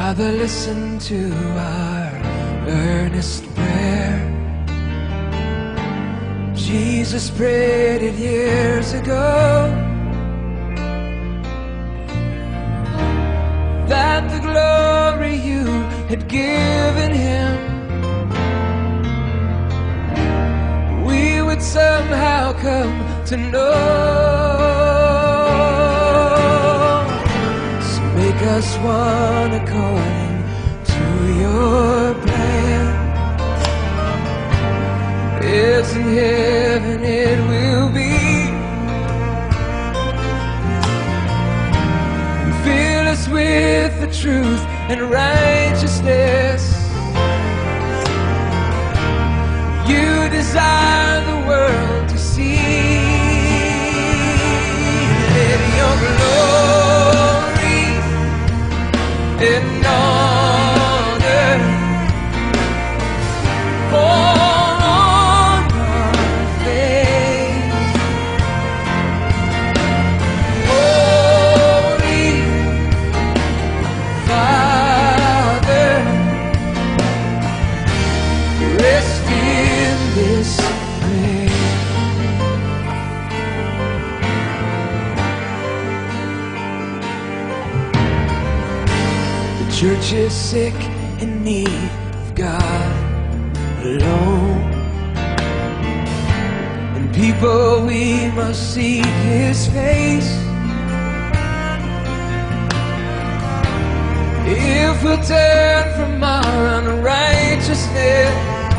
Father, listen to our earnest prayer. Jesus prayed it years ago, that the glory you had given him, we would somehow come to know. So make us one according to your plan. As in heaven it will be. Fill us with the truth and righteousness. You desire the world to see. Let your glory and honor fall on our face. Holy Father, rest in this place. The church is sick in need of God alone, and people, we must seek his face. If we'll turn from our unrighteousness,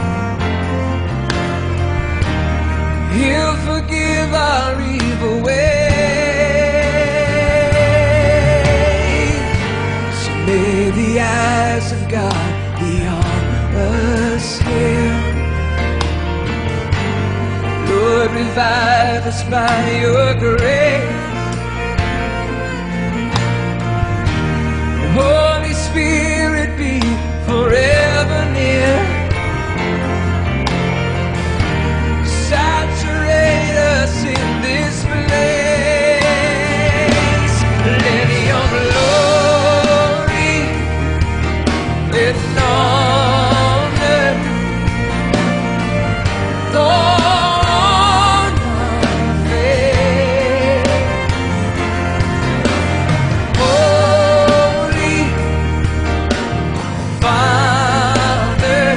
he'll forgive our evil ways. So may the eyes of God be on us here. Lord, revive us by your grace. Holy Spirit, be forever near. Saturate us in this place. Let your glory and honor fall on our faith. Holy Father,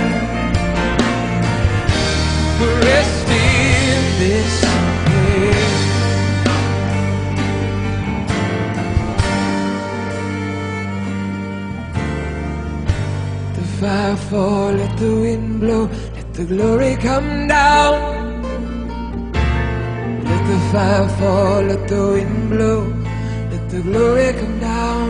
rest in this place. The fire fall, let the wind blow, let the glory come down. Let the fire fall, let the wind blow, let the glory come down.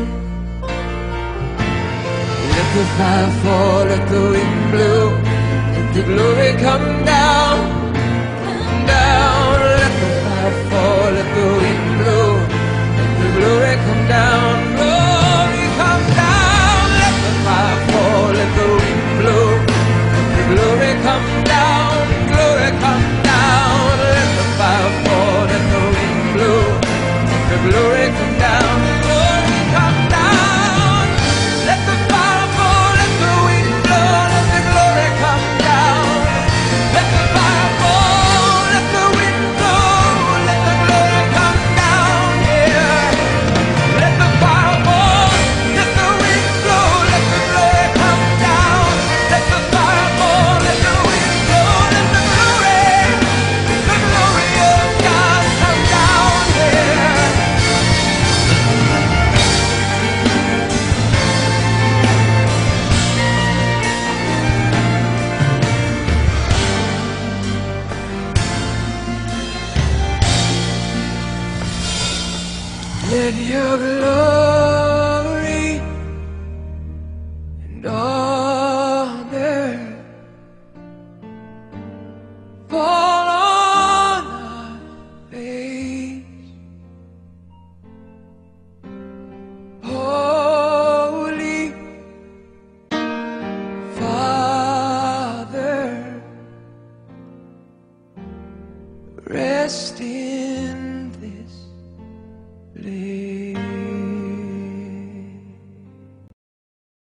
Let the fire fall, let the wind blow, let the glory come down. Come down, let the fire fall, let the wind blow, let the glory come down. Glory come down, let the fire fall, let the wind blow, let the glory come down. Glory come down, let the fire fall, let the wind blow, let the glory come down. Glory come down, let the fire fall, let the wind blow, let the glory come down. Let the fire fall, let the wind blow, let the glory come down. Yeah. Let the fire fall, let the wind blow, let the glory come down. Let the fire fall, let the wind blow, let the glory of God come down. Yeah. Let your glory and honor fall on our face. Holy Father, rest in